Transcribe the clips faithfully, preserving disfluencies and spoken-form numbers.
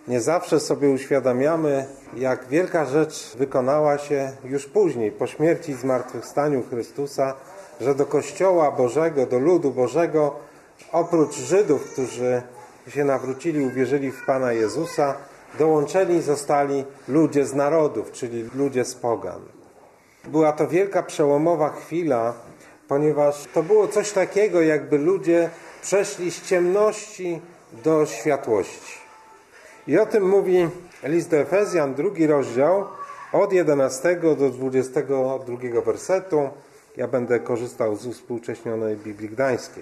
Nie zawsze sobie uświadamiamy, jak wielka rzecz wykonała się już później, po śmierci i zmartwychwstaniu Chrystusa, że do Kościoła Bożego, do ludu Bożego, oprócz Żydów, którzy się nawrócili, uwierzyli w Pana Jezusa, dołączeni zostali ludzie z narodów, czyli ludzie z pogan. Była to wielka, przełomowa chwila, ponieważ to było coś takiego, jakby ludzie przeszli z ciemności do światłości. I o tym mówi list do Efezjan, drugi rozdział, od jedenastego do dwudziestego drugiego wersetu. Ja będę korzystał z uwspółcześnionej Biblii Gdańskiej.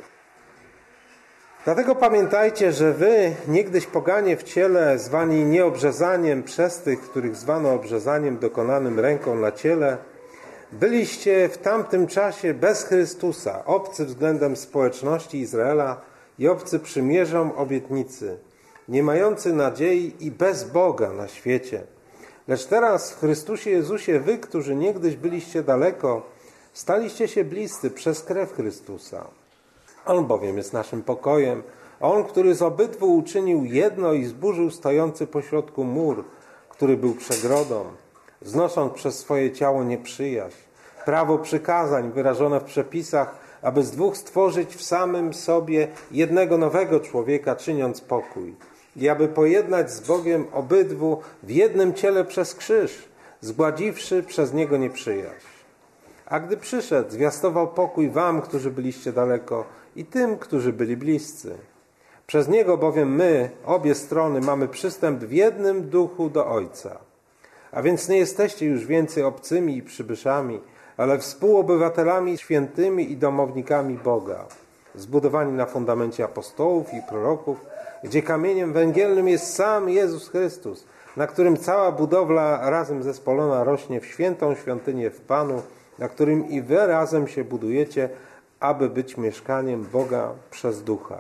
Dlatego pamiętajcie, że wy, niegdyś poganie w ciele, zwani nieobrzezaniem przez tych, których zwano obrzezaniem dokonanym ręką na ciele, byliście w tamtym czasie bez Chrystusa, obcy względem społeczności Izraela i obcy przymierzom obietnicy, nie mający nadziei i bez Boga na świecie. Lecz teraz w Chrystusie Jezusie wy, którzy niegdyś byliście daleko, staliście się bliscy przez krew Chrystusa. On bowiem jest naszym pokojem, On, który z obydwu uczynił jedno i zburzył stojący pośrodku mur, który był przegrodą, znosząc przez swoje ciało nieprzyjaźń, prawo przykazań wyrażone w przepisach, aby z dwóch stworzyć w samym sobie jednego nowego człowieka, czyniąc pokój, i aby pojednać z Bogiem obydwu w jednym ciele przez krzyż, zgładziwszy przez Niego nieprzyjaźń. A gdy przyszedł, zwiastował pokój wam, którzy byliście daleko, i tym, którzy byli bliscy. Przez Niego bowiem my, obie strony, mamy przystęp w jednym duchu do Ojca. A więc nie jesteście już więcej obcymi i przybyszami, ale współobywatelami świętymi i domownikami Boga, zbudowani na fundamencie apostołów i proroków, gdzie kamieniem węgielnym jest sam Jezus Chrystus, na którym cała budowla razem zespolona rośnie w świętą świątynię w Panu, na którym i wy razem się budujecie, aby być mieszkaniem Boga przez Ducha.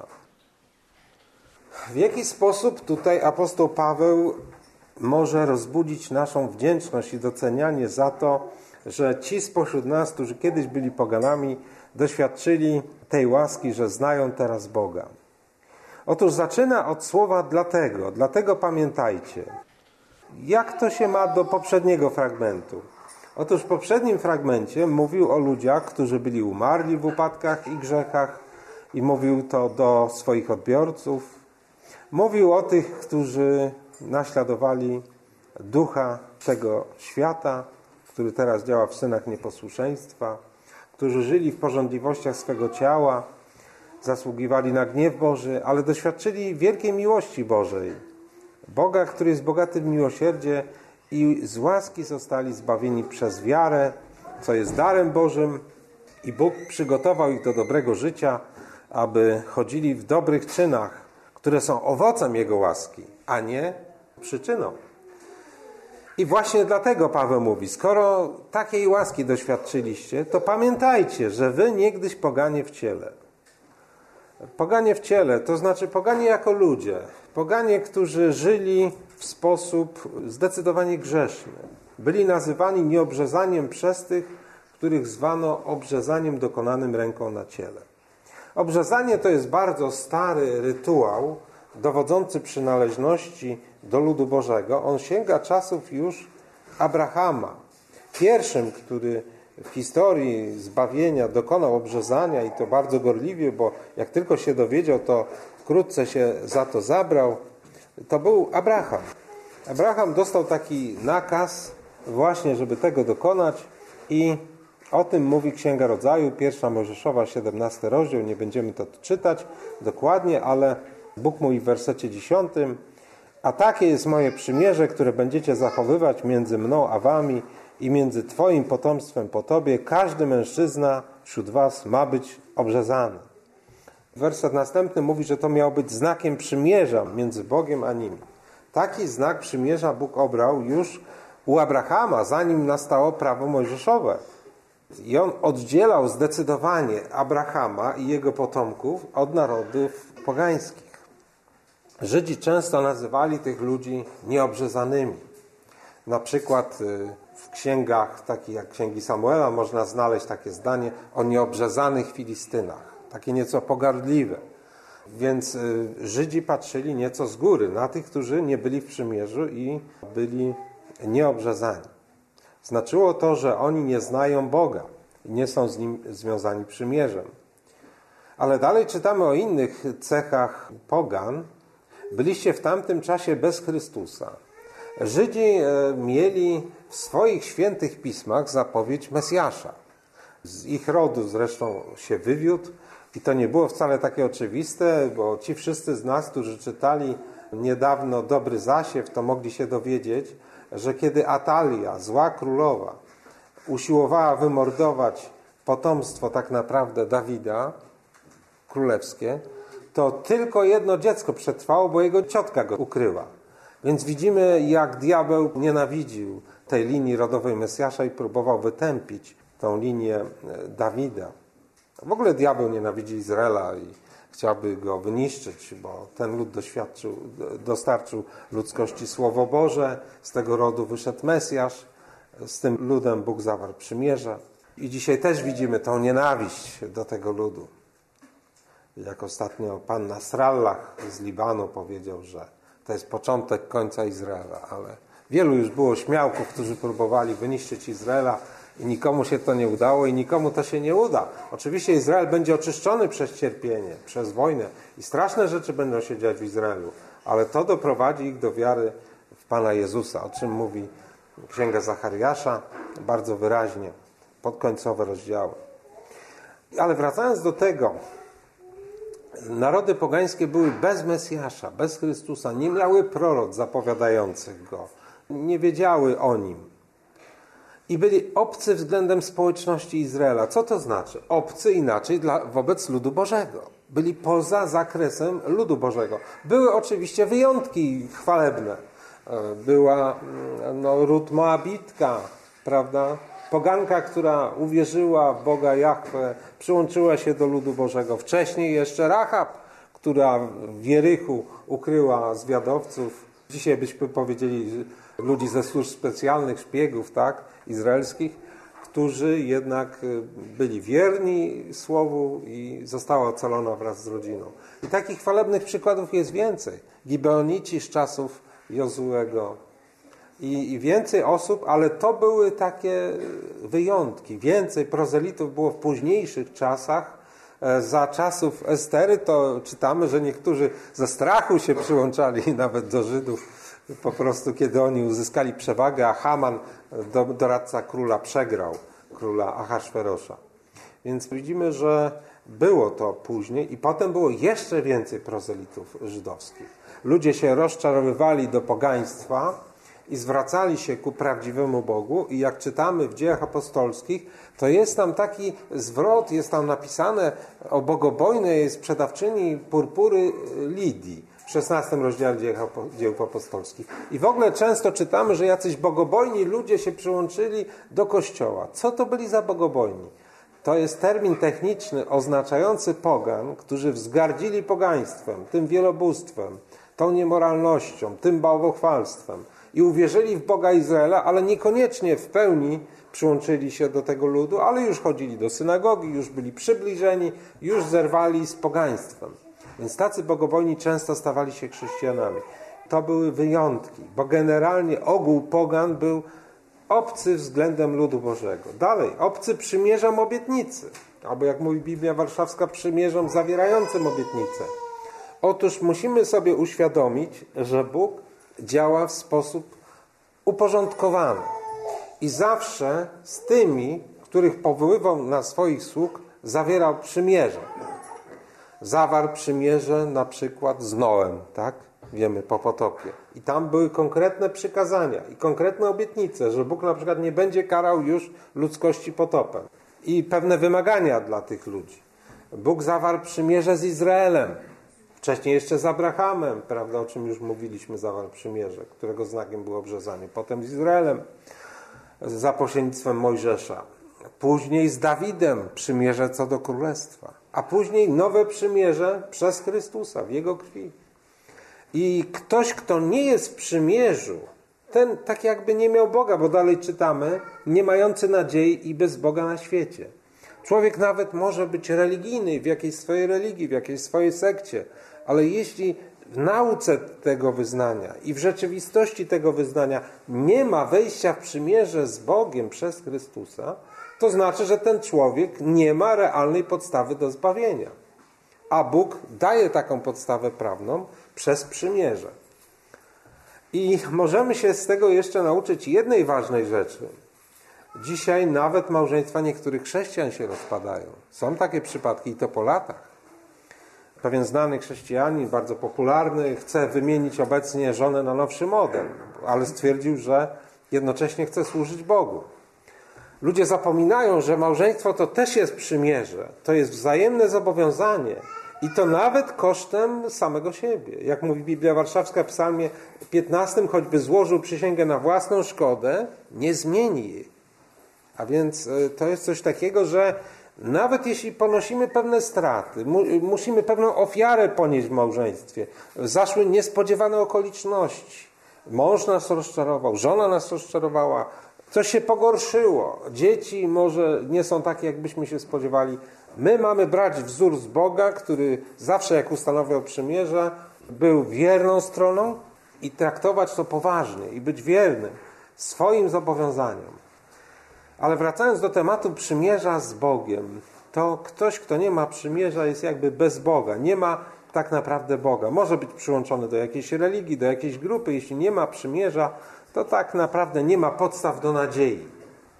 W jaki sposób tutaj apostoł Paweł może rozbudzić naszą wdzięczność i docenianie za to, że ci spośród nas, którzy kiedyś byli poganami, doświadczyli tej łaski, że znają teraz Boga? Otóż zaczyna od słowa dlatego, dlatego pamiętajcie. Jak to się ma do poprzedniego fragmentu? Otóż w poprzednim fragmencie mówił o ludziach, którzy byli umarli w upadkach i grzechach i mówił to do swoich odbiorców. Mówił o tych, którzy naśladowali ducha tego świata, który teraz działa w synach nieposłuszeństwa, którzy żyli w pożądliwościach swego ciała, zasługiwali na gniew Boży, ale doświadczyli wielkiej miłości Bożej. Boga, który jest bogaty w miłosierdzie, i z łaski zostali zbawieni przez wiarę, co jest darem Bożym, i Bóg przygotował ich do dobrego życia, aby chodzili w dobrych czynach, które są owocem Jego łaski, a nie przyczyną. I właśnie dlatego Paweł mówi, skoro takiej łaski doświadczyliście, to pamiętajcie, że wy niegdyś poganie w ciele. Poganie w ciele, to znaczy poganie jako ludzie. Poganie, którzy żyli w sposób zdecydowanie grzeszny. Byli nazywani nieobrzezaniem przez tych, których zwano obrzezaniem dokonanym ręką na ciele. Obrzezanie to jest bardzo stary rytuał dowodzący przynależności do ludu Bożego. On sięga czasów już Abrahama. Pierwszym, który w historii zbawienia dokonał obrzezania, i to bardzo gorliwie, bo jak tylko się dowiedział, to wkrótce się za to zabrał, to był Abraham. Abraham dostał taki nakaz właśnie, żeby tego dokonać, i o tym mówi Księga Rodzaju, pierwsza Mojżeszowa, siedemnasty rozdział. Nie będziemy to czytać dokładnie, ale Bóg mówi w wersecie dziesiątym: a takie jest moje przymierze, które będziecie zachowywać między mną a wami i między twoim potomstwem po tobie. Każdy mężczyzna wśród was ma być obrzezany. Werset następny mówi, że to miało być znakiem przymierza między Bogiem a nimi. Taki znak przymierza Bóg obrał już u Abrahama, zanim nastało prawo mojżeszowe. I on oddzielał zdecydowanie Abrahama i jego potomków od narodów pogańskich. Żydzi często nazywali tych ludzi nieobrzezanymi. Na przykład w księgach takich jak Księgi Samuela można znaleźć takie zdanie o nieobrzezanych Filistynach. Takie nieco pogardliwe. Więc Żydzi patrzyli nieco z góry na tych, którzy nie byli w przymierzu i byli nieobrzezani. Znaczyło to, że oni nie znają Boga i nie są z Nim związani przymierzem. Ale dalej czytamy o innych cechach pogan. Byliście w tamtym czasie bez Chrystusa. Żydzi mieli w swoich świętych pismach zapowiedź Mesjasza. Z ich rodu zresztą się wywiódł i to nie było wcale takie oczywiste, bo ci wszyscy z nas, którzy czytali niedawno Dobry Zasiew, to mogli się dowiedzieć, że kiedy Atalia, zła królowa, usiłowała wymordować potomstwo tak naprawdę Dawida, królewskie, to tylko jedno dziecko przetrwało, bo jego ciotka go ukryła. Więc widzimy, jak diabeł nienawidził tej linii rodowej Mesjasza i próbował wytępić tą linię Dawida. W ogóle diabeł nienawidzi Izraela i chciałby go wyniszczyć, bo ten lud doświadczył, dostarczył ludzkości Słowo Boże, z tego rodu wyszedł Mesjasz, z tym ludem Bóg zawarł przymierze. I dzisiaj też widzimy tą nienawiść do tego ludu. Jak ostatnio pan Nasrallah z Libanu powiedział, że to jest początek końca Izraela, ale wielu już było śmiałków, którzy próbowali wyniszczyć Izraela i nikomu się to nie udało i nikomu to się nie uda. Oczywiście Izrael będzie oczyszczony przez cierpienie, przez wojnę i straszne rzeczy będą się dziać w Izraelu, ale to doprowadzi ich do wiary w Pana Jezusa, o czym mówi Księga Zachariasza bardzo wyraźnie, podkońcowe rozdziały. Ale wracając do tego, narody pogańskie były bez Mesjasza, bez Chrystusa, nie miały prorok zapowiadających Go, nie wiedziały o Nim. I byli obcy względem społeczności Izraela. Co to znaczy? Obcy inaczej dla, wobec ludu Bożego. Byli poza zakresem ludu Bożego. Były oczywiście wyjątki chwalebne. Była no, Rut Moabitka, prawda? Poganka, która uwierzyła w Boga Jahwe, przyłączyła się do ludu Bożego. Wcześniej jeszcze Rahab, która w Jerychu ukryła zwiadowców. Dzisiaj byśmy powiedzieli ludzi ze służb specjalnych, szpiegów, tak, izraelskich, którzy jednak byli wierni Słowu i została ocalona wraz z rodziną. I takich chwalebnych przykładów jest więcej. Gibeonici z czasów Jozuego i, i więcej osób, ale to były takie wyjątki. Więcej prozelitów było w późniejszych czasach. Za czasów Estery to czytamy, że niektórzy ze strachu się przyłączali nawet do Żydów, po prostu kiedy oni uzyskali przewagę, a Haman, doradca króla, przegrał króla Ahasferosza. Więc widzimy, że było to później i potem było jeszcze więcej prozelitów żydowskich. Ludzie się rozczarowywali do pogaństwa i zwracali się ku prawdziwemu Bogu i jak czytamy w Dziejach Apostolskich, to jest tam taki zwrot, jest tam napisane o bogobojnej sprzedawczyni purpury Lidii w szesnastym rozdziale Dziejów Apostolskich. I w ogóle często czytamy, że jacyś bogobojni ludzie się przyłączyli do Kościoła. Co to byli za bogobojni? To jest termin techniczny oznaczający pogan, którzy wzgardzili pogaństwem, tym wielobóstwem, tą niemoralnością, tym bałwochwalstwem i uwierzyli w Boga Izraela, ale niekoniecznie w pełni przyłączyli się do tego ludu, ale już chodzili do synagogi, już byli przybliżeni, już zerwali z pogaństwem. Więc tacy bogobojni często stawali się chrześcijanami. To były wyjątki, bo generalnie ogół pogan był obcy względem ludu Bożego. Dalej, obcy przymierzom obietnicy, albo jak mówi Biblia Warszawska, przymierzom zawierającym obietnicę. Otóż musimy sobie uświadomić, że Bóg działa w sposób uporządkowany i zawsze z tymi, których powoływał na swoich sług, zawierał przymierze. Zawarł przymierze na przykład z Noem, tak? Wiemy, po potopie. I tam były konkretne przykazania i konkretne obietnice, że Bóg na przykład nie będzie karał już ludzkości potopem. I pewne wymagania dla tych ludzi. Bóg zawarł przymierze z Izraelem. Wcześniej jeszcze z Abrahamem, prawda, o czym już mówiliśmy, zawarł przymierze, którego znakiem było obrzezanie. Potem z Izraelem za pośrednictwem Mojżesza. Później z Dawidem przymierze co do królestwa. A później nowe przymierze przez Chrystusa w Jego krwi. I ktoś, kto nie jest w przymierzu, ten tak jakby nie miał Boga, bo dalej czytamy, nie mający nadziei i bez Boga na świecie. Człowiek nawet może być religijny w jakiejś swojej religii, w jakiejś swojej sekcie, ale jeśli w nauce tego wyznania i w rzeczywistości tego wyznania nie ma wejścia w przymierze z Bogiem przez Chrystusa, to znaczy, że ten człowiek nie ma realnej podstawy do zbawienia. A Bóg daje taką podstawę prawną przez przymierze. I możemy się z tego jeszcze nauczyć jednej ważnej rzeczy. Dzisiaj nawet małżeństwa niektórych chrześcijan się rozpadają. Są takie przypadki i to po latach. Pewien znany chrześcijanin, bardzo popularny, chce wymienić obecnie żonę na nowszy model, ale stwierdził, że jednocześnie chce służyć Bogu. Ludzie zapominają, że małżeństwo to też jest przymierze, to jest wzajemne zobowiązanie i to nawet kosztem samego siebie. Jak mówi Biblia Warszawska w psalmie piętnastym, choćby złożył przysięgę na własną szkodę, nie zmieni jej. A więc to jest coś takiego, że nawet jeśli ponosimy pewne straty, mu, musimy pewną ofiarę ponieść w małżeństwie, zaszły niespodziewane okoliczności, mąż nas rozczarował, żona nas rozczarowała, coś się pogorszyło, dzieci może nie są takie, jakbyśmy się spodziewali. My mamy brać wzór z Boga, który zawsze, jak ustanawiał przymierze, był wierną stroną i traktować to poważnie i być wiernym swoim zobowiązaniom. Ale wracając do tematu przymierza z Bogiem, to ktoś, kto nie ma przymierza, jest jakby bez Boga. Nie ma tak naprawdę Boga. Może być przyłączony do jakiejś religii, do jakiejś grupy. Jeśli nie ma przymierza, to tak naprawdę nie ma podstaw do nadziei.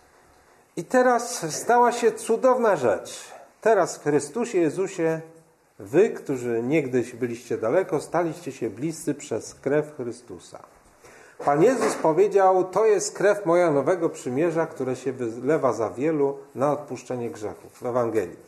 I teraz stała się cudowna rzecz. Teraz w Chrystusie Jezusie wy, którzy niegdyś byliście daleko, staliście się bliscy przez krew Chrystusa. Pan Jezus powiedział, to jest krew moja nowego przymierza, które się wylewa za wielu na odpuszczenie grzechów w Ewangelii.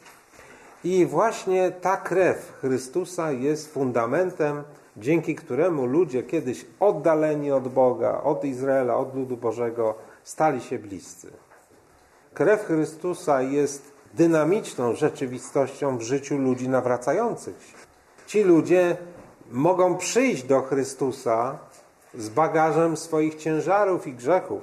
I właśnie ta krew Chrystusa jest fundamentem, dzięki któremu ludzie kiedyś oddaleni od Boga, od Izraela, od ludu Bożego, stali się bliscy. Krew Chrystusa jest dynamiczną rzeczywistością w życiu ludzi nawracających się. Ci ludzie mogą przyjść do Chrystusa z bagażem swoich ciężarów i grzechów,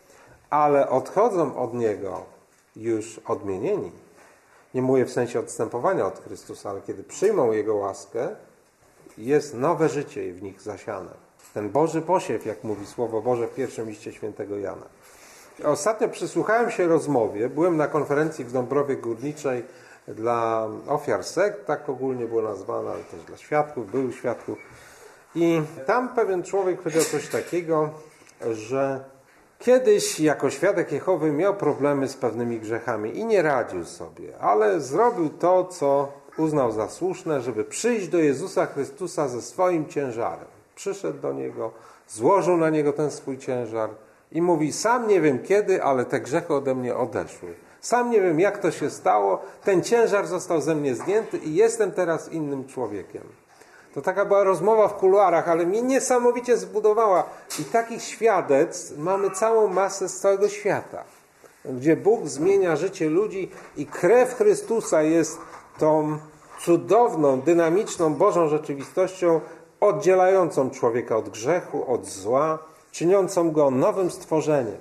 ale odchodzą od Niego już odmienieni. Nie mówię w sensie odstępowania od Chrystusa, ale kiedy przyjmą Jego łaskę, jest nowe życie w nich zasiane. Ten Boży posiew, jak mówi Słowo Boże w pierwszym liście świętego Jana. Ostatnio przysłuchałem się rozmowie, byłem na konferencji w Dąbrowie Górniczej dla ofiar sekt, tak ogólnie było nazwane, ale też dla świadków, byłych świadków. I tam pewien człowiek powiedział coś takiego, że kiedyś jako świadek Jehowy miał problemy z pewnymi grzechami i nie radził sobie, ale zrobił to, co uznał za słuszne, żeby przyjść do Jezusa Chrystusa ze swoim ciężarem. Przyszedł do Niego, złożył na Niego ten swój ciężar i mówi, sam nie wiem kiedy, ale te grzechy ode mnie odeszły. Sam nie wiem, jak to się stało, ten ciężar został ze mnie zdjęty i jestem teraz innym człowiekiem. To taka była rozmowa w kuluarach, ale mnie niesamowicie zbudowała. I takich świadectw mamy całą masę z całego świata, gdzie Bóg zmienia życie ludzi i krew Chrystusa jest tą cudowną, dynamiczną Bożą rzeczywistością oddzielającą człowieka od grzechu, od zła, czyniącą go nowym stworzeniem.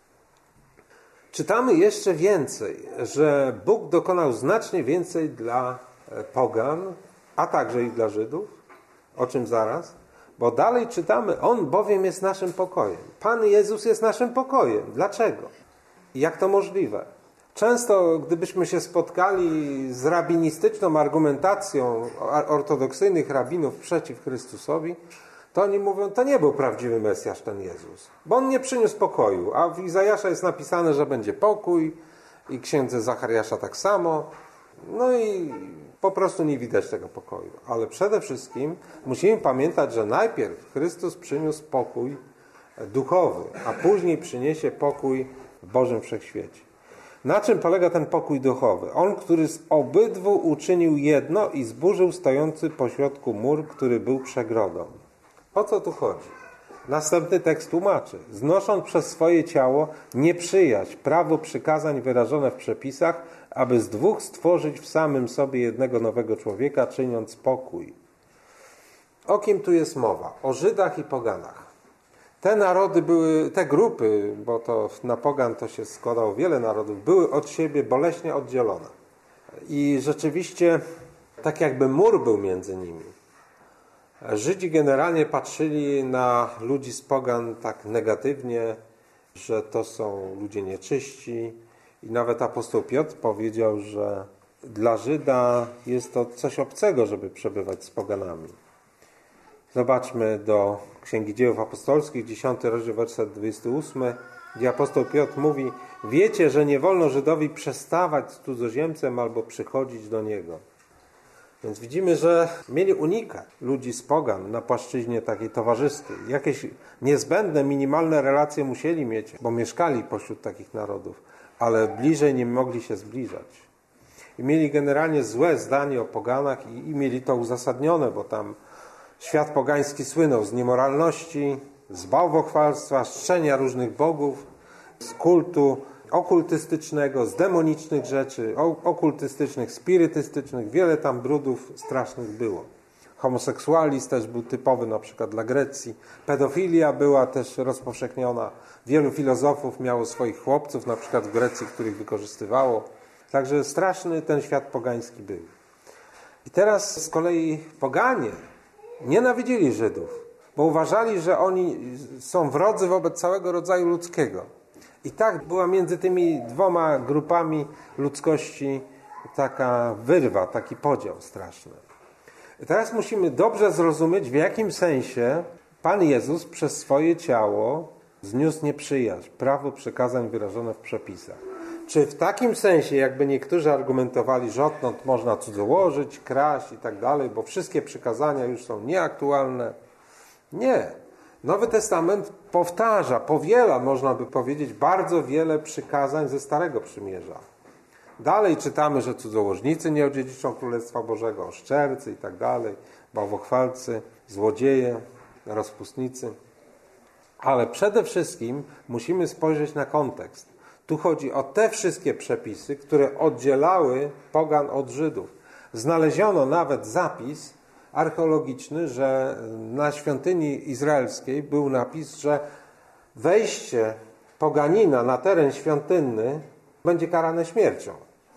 Czytamy jeszcze więcej, że Bóg dokonał znacznie więcej dla pogan, a także i dla Żydów. O czym zaraz? Bo dalej czytamy, On bowiem jest naszym pokojem. Pan Jezus jest naszym pokojem. Dlaczego? I jak to możliwe? Często, gdybyśmy się spotkali z rabinistyczną argumentacją ortodoksyjnych rabinów przeciw Chrystusowi, to oni mówią, to nie był prawdziwy Mesjasz ten Jezus, bo On nie przyniósł pokoju, a w Izajasza jest napisane, że będzie pokój i księdze Zachariasza tak samo. No i po prostu nie widać tego pokoju. Ale przede wszystkim musimy pamiętać, że najpierw Chrystus przyniósł pokój duchowy, a później przyniesie pokój w Bożym Wszechświecie. Na czym polega ten pokój duchowy? On, który z obydwu uczynił jedno i zburzył stojący pośrodku mur, który był przegrodą. O co tu chodzi? Następny tekst tłumaczy. Znosząc przez swoje ciało nieprzyjaźń, prawo przykazań wyrażone w przepisach, aby z dwóch stworzyć w samym sobie jednego nowego człowieka, czyniąc pokój. O kim tu jest mowa? O Żydach i poganach. Te narody były, te grupy, bo to na pogan to się składało wiele narodów, były od siebie boleśnie oddzielone. I rzeczywiście tak jakby mur był między nimi. Żydzi generalnie patrzyli na ludzi z pogan tak negatywnie, że to są ludzie nieczyści. I nawet apostoł Piotr powiedział, że dla Żyda jest to coś obcego, żeby przebywać z poganami. Zobaczmy do Księgi Dziejów Apostolskich, dziesiąty rozdział, werset dwudziesty ósmy, gdzie apostoł Piotr mówi: wiecie, że nie wolno Żydowi przestawać z cudzoziemcem albo przychodzić do niego. Więc widzimy, że mieli unikać ludzi z pogan na płaszczyźnie takiej towarzyskiej. Jakieś niezbędne, minimalne relacje musieli mieć, bo mieszkali pośród takich narodów, ale bliżej nie mogli się zbliżać. I mieli generalnie złe zdanie o poganach i, i mieli to uzasadnione, bo tam świat pogański słynął z niemoralności, z bałwochwalstwa, z czczenia różnych bogów, z kultu okultystycznego, z demonicznych rzeczy, okultystycznych, spirytystycznych. Wiele tam brudów strasznych było. Homoseksualizm też był typowy na przykład dla Grecji. Pedofilia była też rozpowszechniona. Wielu filozofów miało swoich chłopców, na przykład w Grecji, których wykorzystywało. Także straszny ten świat pogański był. I teraz z kolei poganie nienawidzili Żydów, bo uważali, że oni są wrodzy wobec całego rodzaju ludzkiego. I tak była między tymi dwoma grupami ludzkości taka wyrwa, taki podział straszny. I teraz musimy dobrze zrozumieć, w jakim sensie Pan Jezus przez swoje ciało zniósł nieprzyjaźń, prawo przykazań wyrażone w przepisach. Czy w takim sensie, jakby niektórzy argumentowali, że odtąd można cudzołożyć, kraść i tak dalej, bo wszystkie przykazania już są nieaktualne? Nie. Nowy Testament powtarza, powiela, można by powiedzieć, bardzo wiele przykazań ze Starego Przymierza. Dalej czytamy, że cudzołożnicy nie odziedziczą Królestwa Bożego, oszczercy i tak dalej, bałwochwalcy, złodzieje, rozpustnicy. Ale przede wszystkim musimy spojrzeć na kontekst. Tu chodzi o te wszystkie przepisy, które oddzielały pogan od Żydów. Znaleziono nawet zapis archeologiczny, że na świątyni izraelskiej był napis, że wejście poganina na teren świątynny będzie karane śmiercią.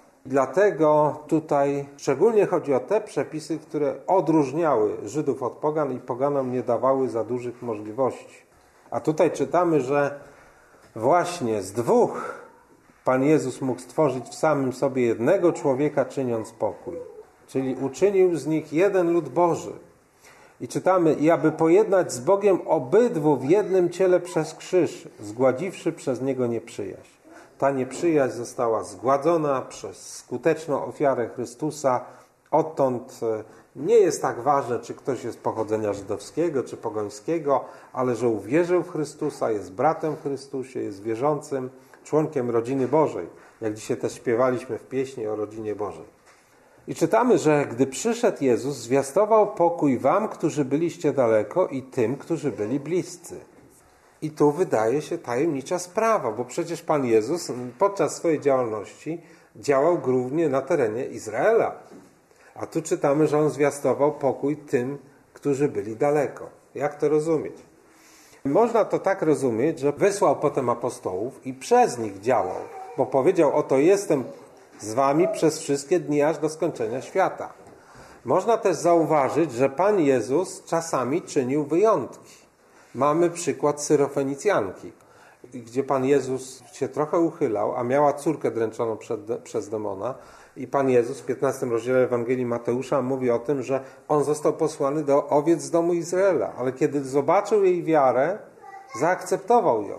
Dlatego tutaj szczególnie chodzi o te przepisy, które odróżniały Żydów od pogan i poganom nie dawały za dużych możliwości. A tutaj czytamy, że właśnie z dwóch Pan Jezus mógł stworzyć w samym sobie jednego człowieka, czyniąc pokój. Czyli uczynił z nich jeden lud Boży. I czytamy: i aby pojednać z Bogiem obydwu w jednym ciele przez krzyż, zgładziwszy przez Niego nieprzyjaźń. Ta nieprzyjaźń została zgładzona przez skuteczną ofiarę Chrystusa. Odtąd nie jest tak ważne, czy ktoś jest pochodzenia żydowskiego, czy pogońskiego, ale że uwierzył w Chrystusa, jest bratem w Chrystusie, jest wierzącym, członkiem rodziny Bożej. Jak dzisiaj też śpiewaliśmy w pieśni o rodzinie Bożej. I czytamy, że gdy przyszedł Jezus, zwiastował pokój wam, którzy byliście daleko, i tym, którzy byli bliscy. I tu wydaje się tajemnicza sprawa, bo przecież Pan Jezus podczas swojej działalności działał głównie na terenie Izraela. A tu czytamy, że On zwiastował pokój tym, którzy byli daleko. Jak to rozumieć? Można to tak rozumieć, że wysłał potem apostołów i przez nich działał, bo powiedział: oto jestem z wami przez wszystkie dni aż do skończenia świata. Można też zauważyć, że Pan Jezus czasami czynił wyjątki. Mamy przykład Syrofenicjanki, gdzie Pan Jezus się trochę uchylał, a miała córkę dręczoną przed, przez demona. I Pan Jezus w piętnastym rozdziale Ewangelii Mateusza mówi o tym, że On został posłany do owiec z domu Izraela. Ale kiedy zobaczył jej wiarę, zaakceptował ją.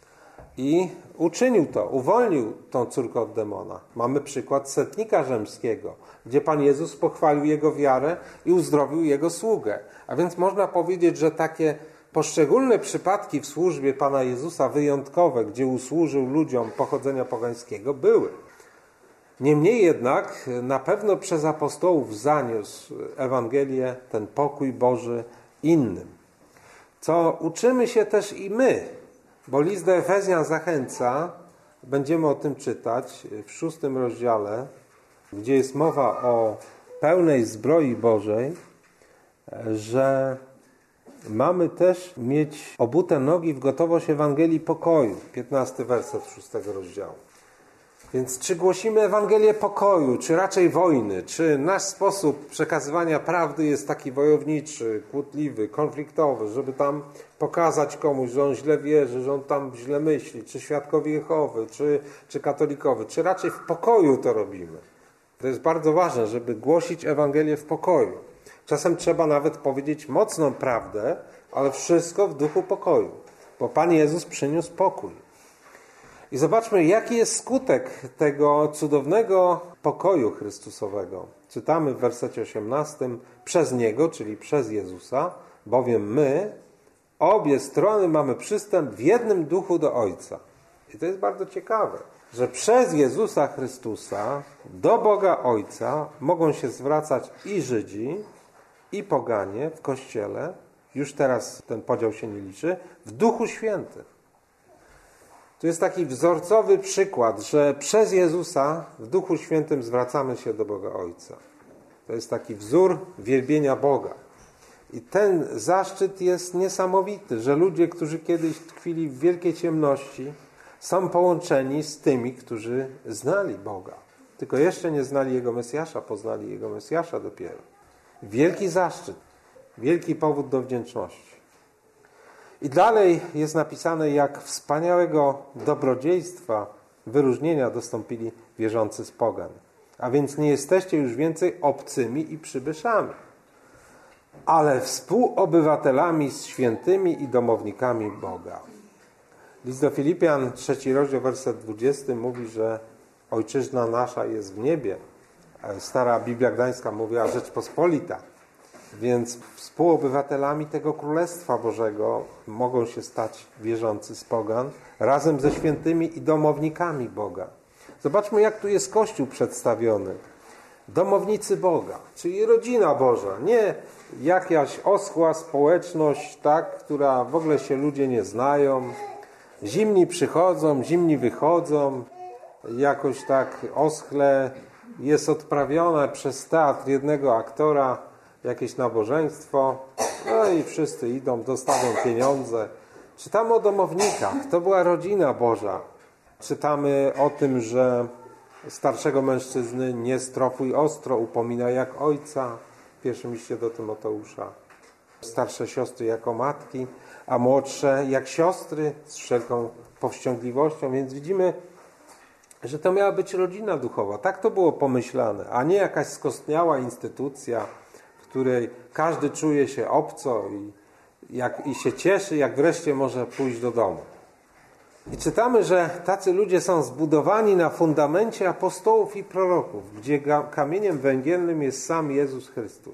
I uczynił to, uwolnił tą córkę od demona. Mamy przykład setnika rzymskiego, gdzie Pan Jezus pochwalił jego wiarę i uzdrowił jego sługę. A więc można powiedzieć, że takie poszczególne przypadki w służbie Pana Jezusa, wyjątkowe, gdzie usłużył ludziom pochodzenia pogańskiego, były. Niemniej jednak na pewno przez apostołów zaniósł Ewangelię, ten pokój Boży innym. Co uczymy się też i my, bo list do Efezjan zachęca, będziemy o tym czytać w szóstym rozdziale, gdzie jest mowa o pełnej zbroi Bożej, że mamy też mieć obute nogi w gotowość Ewangelii pokoju. piętnasty werset szóstego rozdziału. Więc czy głosimy Ewangelię pokoju, czy raczej wojny? Czy nasz sposób przekazywania prawdy jest taki wojowniczy, kłótliwy, konfliktowy, żeby tam pokazać komuś, że on źle wierzy, że on tam źle myśli, czy świadkowi Jehowy, czy, czy katolikowy, czy raczej w pokoju to robimy? To jest bardzo ważne, żeby głosić Ewangelię w pokoju. Czasem trzeba nawet powiedzieć mocną prawdę, ale wszystko w duchu pokoju, bo Pan Jezus przyniósł pokój. I zobaczmy, jaki jest skutek tego cudownego pokoju Chrystusowego. Czytamy w wersecie osiemnastym: przez Niego, czyli przez Jezusa, bowiem my, obie strony mamy przystęp w jednym duchu do Ojca. I to jest bardzo ciekawe, że przez Jezusa Chrystusa do Boga Ojca mogą się zwracać i Żydzi, i poganie w Kościele, już teraz ten podział się nie liczy, w Duchu Świętym. To jest taki wzorcowy przykład, że przez Jezusa w Duchu Świętym zwracamy się do Boga Ojca. To jest taki wzór wielbienia Boga. I ten zaszczyt jest niesamowity, że ludzie, którzy kiedyś tkwili w wielkiej ciemności, są połączeni z tymi, którzy znali Boga. Tylko jeszcze nie znali Jego Mesjasza, poznali Jego Mesjasza dopiero. Wielki zaszczyt, wielki powód do wdzięczności. I dalej jest napisane, jak wspaniałego dobrodziejstwa, wyróżnienia dostąpili wierzący z pogan. A więc nie jesteście już więcej obcymi i przybyszami, ale współobywatelami z świętymi i domownikami Boga. List do Filipian, trzeci rozdział, werset dwudziesty mówi, że ojczyzna nasza jest w niebie. Stara Biblia Gdańska mówi, a Rzeczpospolita. Więc współobywatelami tego Królestwa Bożego mogą się stać wierzący z pogan razem ze świętymi i domownikami Boga. Zobaczmy, jak tu jest Kościół przedstawiony. Domownicy Boga, czyli rodzina Boża, nie jakaś oschła społeczność, tak, która w ogóle się ludzie nie znają. Zimni przychodzą, zimni wychodzą, jakoś tak oschle jest odprawione przez teatr jednego aktora jakieś nabożeństwo, no i wszyscy idą, dostaną pieniądze. Czytamy o domownikach, to była rodzina Boża. Czytamy o tym, że starszego mężczyzny nie strofuj ostro, upomina jak ojca, w pierwszym liście do Tymoteusza. Starsze siostry jako matki, a młodsze jak siostry z wszelką powściągliwością. Więc widzimy, że to miała być rodzina duchowa. Tak to było pomyślane, a nie jakaś skostniała instytucja, w której każdy czuje się obco i, jak, i się cieszy, jak wreszcie może pójść do domu. I czytamy, że tacy ludzie są zbudowani na fundamencie apostołów i proroków, gdzie kamieniem węgielnym jest sam Jezus Chrystus.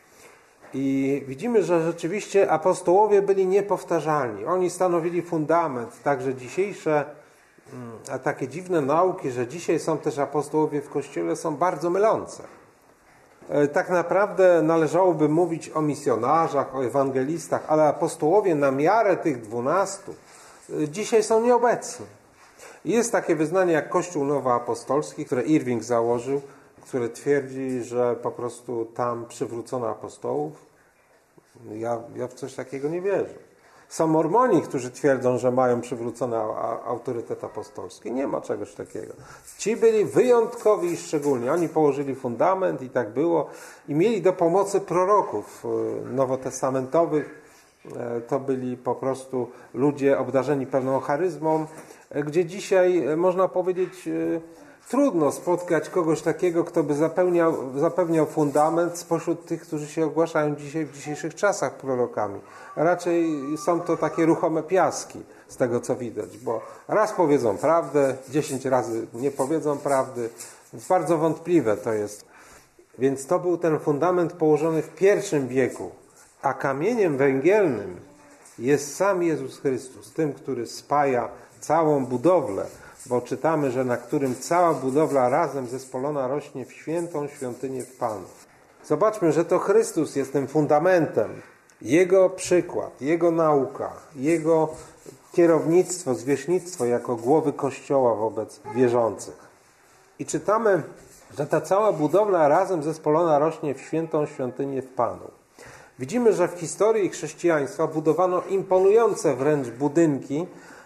I widzimy, że rzeczywiście apostołowie byli niepowtarzalni. Oni stanowili fundament. Także dzisiejsze a takie dziwne nauki, że dzisiaj są też apostołowie w Kościele, są bardzo mylące. Tak naprawdę należałoby mówić o misjonarzach, o ewangelistach, ale apostołowie na miarę tych dwunastu dzisiaj są nieobecni. Jest takie wyznanie jak Kościół Nowoapostolski, które Irving założył, które twierdzi, że po prostu tam przywrócono apostołów. Ja, ja w coś takiego nie wierzę. Są mormoni, którzy twierdzą, że mają przywrócony autorytet apostolski. Nie ma czegoś takiego. Ci byli wyjątkowi i szczególni. Oni położyli fundament i tak było. I mieli do pomocy proroków nowotestamentowych. To byli po prostu ludzie obdarzeni pewną charyzmą, gdzie dzisiaj można powiedzieć trudno spotkać kogoś takiego, kto by zapewniał, zapewniał fundament spośród tych, którzy się ogłaszają dzisiaj w dzisiejszych czasach prorokami. Raczej są to takie ruchome piaski z tego, co widać, bo raz powiedzą prawdę, dziesięć razy nie powiedzą prawdy, więc bardzo wątpliwe to jest. Więc to był ten fundament położony w pierwszym wieku, a kamieniem węgielnym jest sam Jezus Chrystus, tym, który spaja całą budowlę, bo czytamy, że na którym cała budowla razem zespolona rośnie w świętą świątynię w Panu. Zobaczmy, że to Chrystus jest tym fundamentem. Jego przykład, Jego nauka, Jego kierownictwo, zwierzchnictwo jako głowy Kościoła wobec wierzących. I czytamy, że ta cała budowla razem zespolona rośnie w świętą świątynię w Panu. Widzimy, że w historii chrześcijaństwa budowano imponujące wręcz budynki,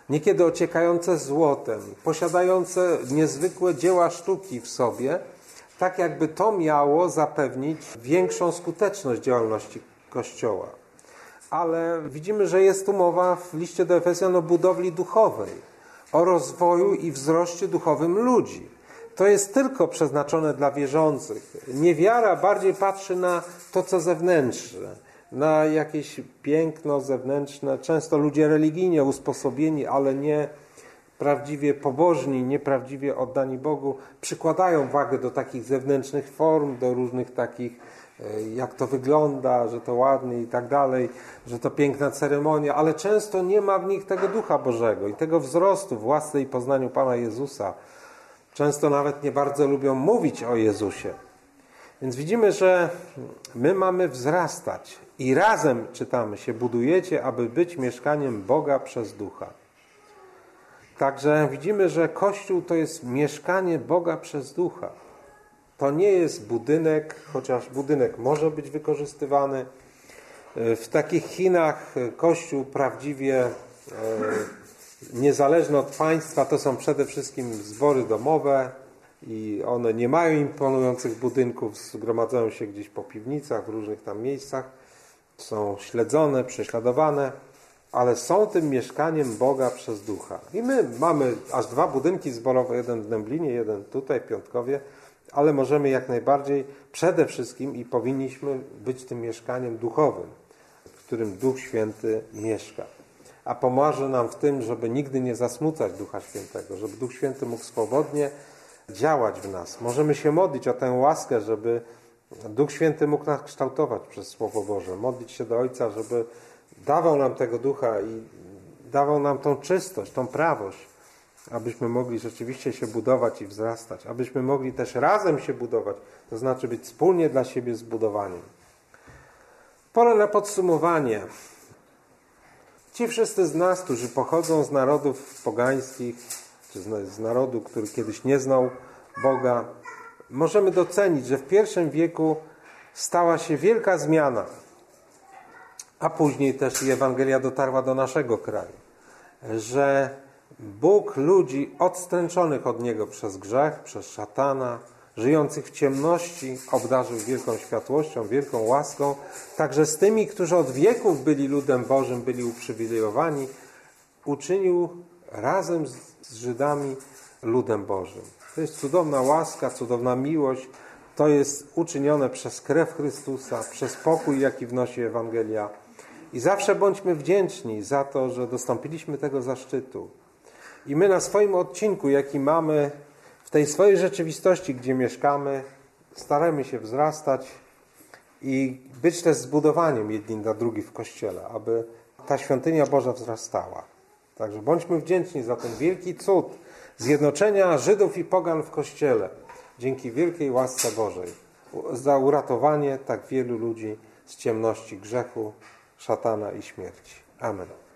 niekiedy ociekające złotem, posiadające niezwykłe dzieła sztuki w sobie, tak jakby to miało zapewnić większą skuteczność działalności Kościoła. Ale widzimy, że jest tu mowa w liście do Efezjan o budowli duchowej, o rozwoju i wzroście duchowym ludzi. To jest tylko przeznaczone dla wierzących. Niewiara bardziej patrzy na to, co zewnętrzne, na jakieś piękno zewnętrzne. Często ludzie religijnie usposobieni, ale nie prawdziwie pobożni, nieprawdziwie oddani Bogu, przykładają wagę do takich zewnętrznych form, do różnych takich, jak to wygląda, że to ładnie i tak dalej, że to piękna ceremonia, ale często nie ma w nich tego Ducha Bożego i tego wzrostu w łasce i poznaniu Pana Jezusa. Często nawet nie bardzo lubią mówić o Jezusie. Więc widzimy, że my mamy wzrastać i razem, czytamy, się budujecie, aby być mieszkaniem Boga przez Ducha. Także widzimy, że Kościół to jest mieszkanie Boga przez Ducha. To nie jest budynek, chociaż budynek może być wykorzystywany. W takich Chinach Kościół prawdziwie niezależny od państwa to są przede wszystkim zbory domowe i one nie mają imponujących budynków, zgromadzają się gdzieś po piwnicach, w różnych tam miejscach, są śledzone, prześladowane, ale są tym mieszkaniem Boga przez Ducha. I my mamy aż dwa budynki zborowe, jeden w Dęblinie, jeden tutaj w Piątkowie, ale możemy jak najbardziej przede wszystkim i powinniśmy być tym mieszkaniem duchowym, w którym Duch Święty mieszka. A pomoże nam w tym, żeby nigdy nie zasmucać Ducha Świętego, żeby Duch Święty mógł swobodnie działać w nas. Możemy się modlić o tę łaskę, żeby Duch Święty mógł nas kształtować przez Słowo Boże. Modlić się do Ojca, żeby dawał nam tego Ducha i dawał nam tą czystość, tą prawość, abyśmy mogli rzeczywiście się budować i wzrastać, abyśmy mogli też razem się budować, to znaczy być wspólnie dla siebie zbudowaniem. Pora na podsumowanie. Ci wszyscy z nas, którzy pochodzą z narodów pogańskich, czy z narodu, który kiedyś nie znał Boga, możemy docenić, że w pierwszym wieku stała się wielka zmiana, a później też i Ewangelia dotarła do naszego kraju, że Bóg ludzi odstręczonych od Niego przez grzech, przez szatana, żyjących w ciemności, obdarzył wielką światłością, wielką łaską, także z tymi, którzy od wieków byli ludem Bożym, byli uprzywilejowani, uczynił razem z Żydami ludem Bożym. To jest cudowna łaska, cudowna miłość, to jest uczynione przez krew Chrystusa, przez pokój, jaki wnosi Ewangelia. I zawsze bądźmy wdzięczni za to, że dostąpiliśmy tego zaszczytu. I my na swoim odcinku, jaki mamy w tej swojej rzeczywistości, gdzie mieszkamy, staramy się wzrastać i być też zbudowaniem jedni dla drugich w Kościele, aby ta świątynia Boża wzrastała. Także bądźmy wdzięczni za ten wielki cud zjednoczenia Żydów i pogan w Kościele, dzięki wielkiej łasce Bożej, za uratowanie tak wielu ludzi z ciemności grzechu, szatana i śmierci. Amen.